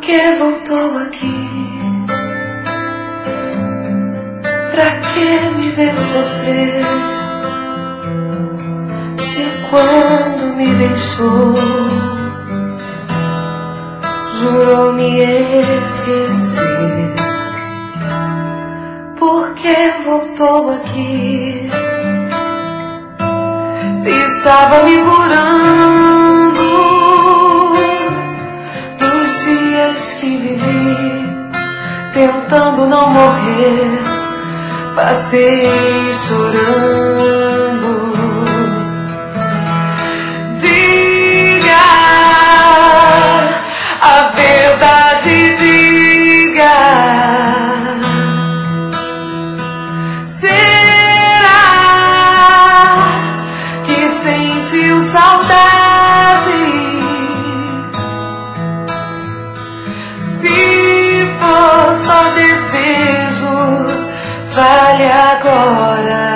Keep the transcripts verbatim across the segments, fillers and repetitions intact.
que voltou aqui? Pra que me ver sofrer? Se quando me deixou jurou me esquecer. Por que voltou aqui? Se estava me curando dos dias que vivi tentando não morrer, passei chorando. Diga a verdade, diga. Será que sentiu saudade? Se for só desejo, vale agora.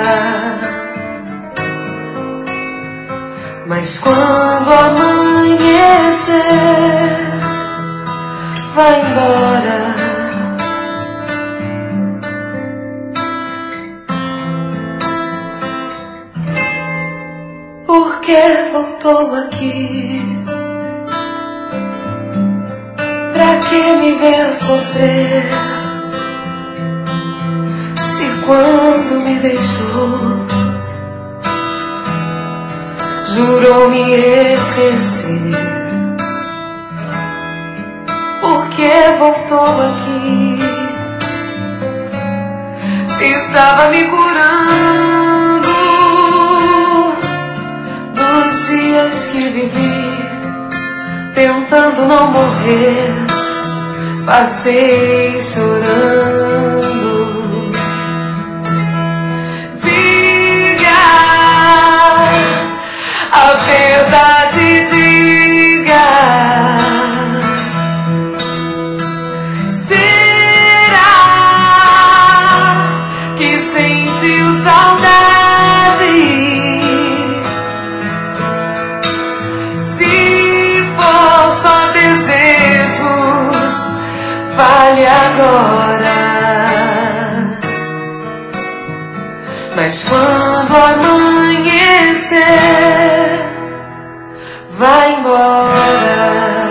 Mas quando amanhecer, vai embora. Por que voltou aqui? Pra que me ver sofrer? Quando me deixou, jurou me esquecer. Por que voltou aqui? Se estava me curando dos dias que vivi tentando não morrer, passei chorando. A verdade, diga. Será que sentiu saudade? Se for só desejo, vale agora. Mas quando amanhecer, vai embora.